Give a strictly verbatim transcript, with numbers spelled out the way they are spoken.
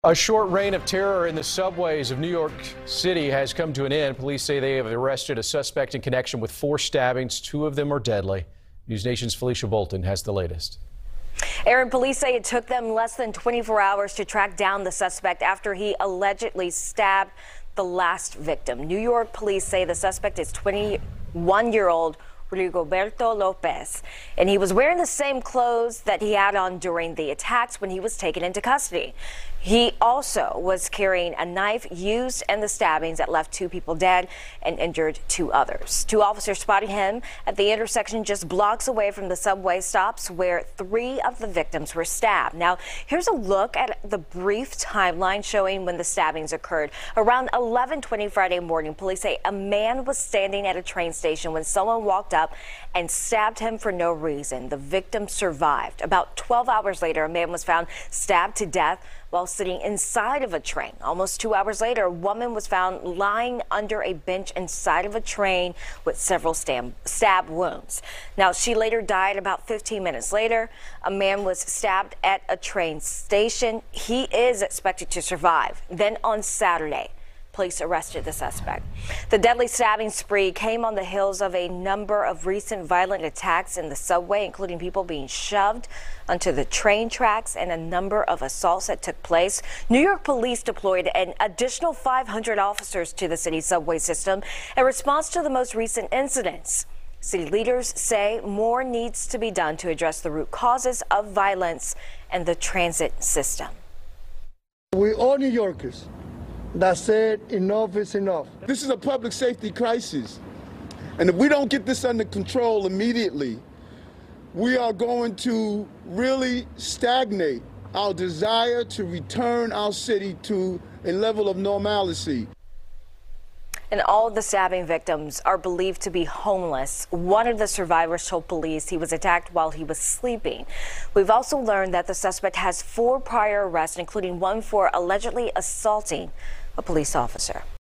A short reign of terror in the subways of New York City has come to an end. Police say they have arrested a suspect in connection with four stabbings. Two of them are deadly. News Nation's Felicia Bolton has the latest. Aaron, police say it took them less than twenty-four hours to track down the suspect after he allegedly stabbed the last victim. New York police say the suspect is twenty-one-year-old Rigoberto Lopez, and he was wearing the same clothes that he had on during the attacks when he was taken into custody. He also was carrying a knife used in the stabbings that left two people dead and injured two others. Two officers spotted him at the intersection just blocks away from the subway stops where three of the victims were stabbed. Now, here's a look at the brief timeline showing when the stabbings occurred. Around eleven twenty Friday morning, police say a man was standing at a train station when someone walked up and stabbed him for no reason. The victim survived. About twelve hours later, a man was found stabbed to death while sitting inside of a train. Almost two hours later, a woman was found lying under a bench inside of a train with several stab, stab wounds. Now, she later died about fifteen minutes later. A man was stabbed at a train station. He is expected to survive. Then on Saturday, police arrested the suspect. The deadly stabbing spree came on the heels of a number of recent violent attacks in the subway, including people being shoved onto the train tracks and a number of assaults that took place. New York police deployed an additional five hundred officers to the city's subway system in response to the most recent incidents. City leaders say more needs to be done to address the root causes of violence in the transit system. We all New Yorkers that said enough is enough. This is a public safety crisis. And if we don't get this under control immediately, we are going to really stagnate our desire to return our city to a level of normalcy. And all of the stabbing victims are believed to be homeless. One of the survivors told police he was attacked while he was sleeping. We've also learned that the suspect has four prior arrests, including one for allegedly assaulting a police officer.